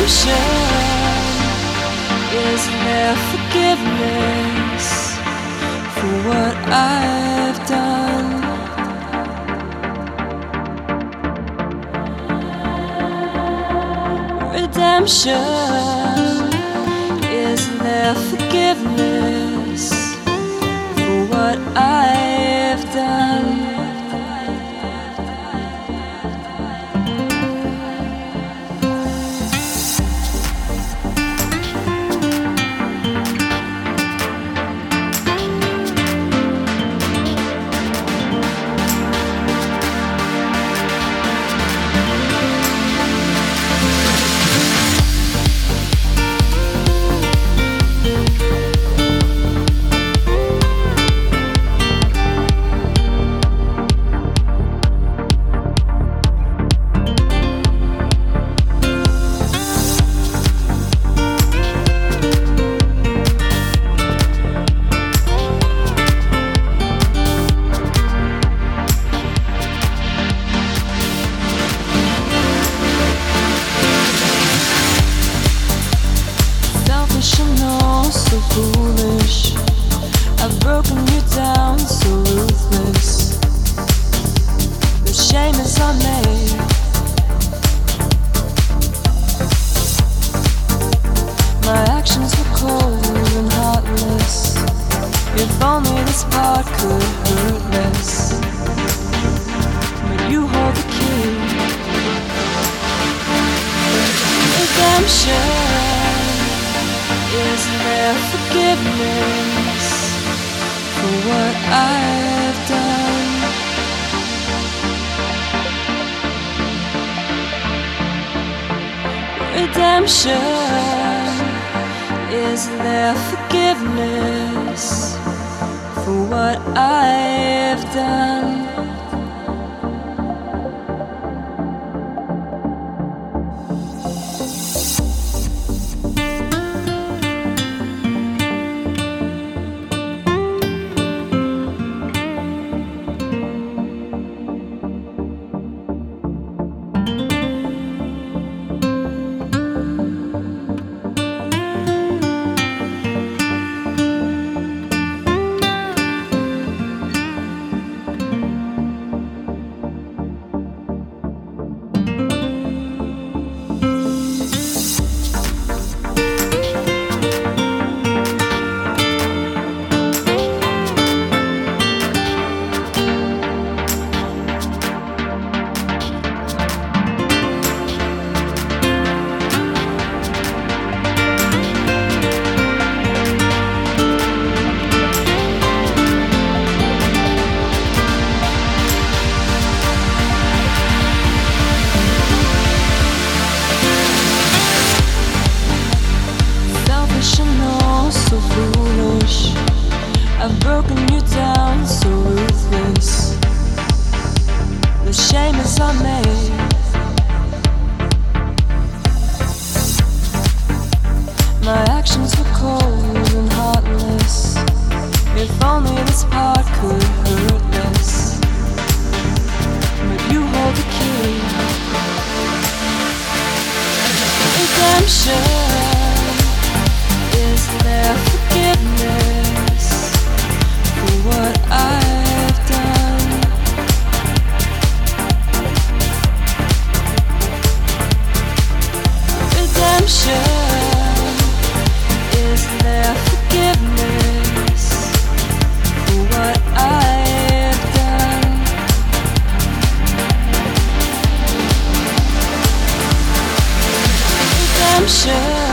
redemption? Is there forgiveness for what I've done? Redemption, is there forgiveness for what I've done? And all so foolish, I've broken you down so ruthless. The shame is on me. My actions were cold and heartless. If only this part could hurt less. But you hold the key. Redemption, is there forgiveness for what I've done? Redemption, is there forgiveness for what I've done? So foolish, I've broken you down so ruthless. The shame is on me. My actions were cold and heartless. If only this part could hurt less. But you hold the key. Redemption, is there forgiveness for what I've done? Redemption, is there forgiveness for what I've done? Redemption,